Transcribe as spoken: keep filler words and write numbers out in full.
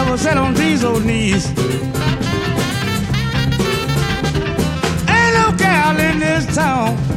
never sat on these old knees. Ain't no gal in this town